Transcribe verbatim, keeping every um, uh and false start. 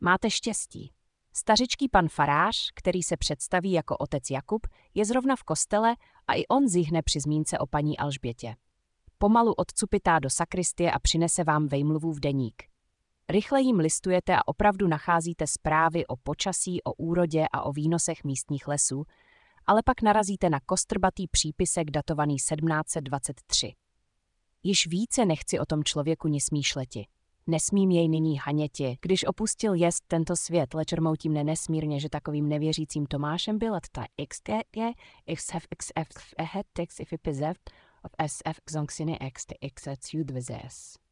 Máte štěstí. Stařičký pan farář, který se představí jako otec Jakub, je zrovna v kostele a i on zihne při zmínce o paní Alžbětě. Pomalu odcupitá do sakristie a přinese vám vejmluvův deník. Rychle jim listujete a opravdu nacházíte zprávy o počasí, o úrodě a o výnosech místních lesů, ale pak narazíte na kostrbatý přípisek datovaný sedmnáct set dvacet tři. Již více nechci o tom člověku ni smýšleti. Nesmím jej nyní haněti, když opustil jest tento svět, lečermoutím mne nesmírně, že takovým nevěřícím Tomášem byl ta xt je xf xf ehet tex if epizev of sf xonxiny xt xc dvzes.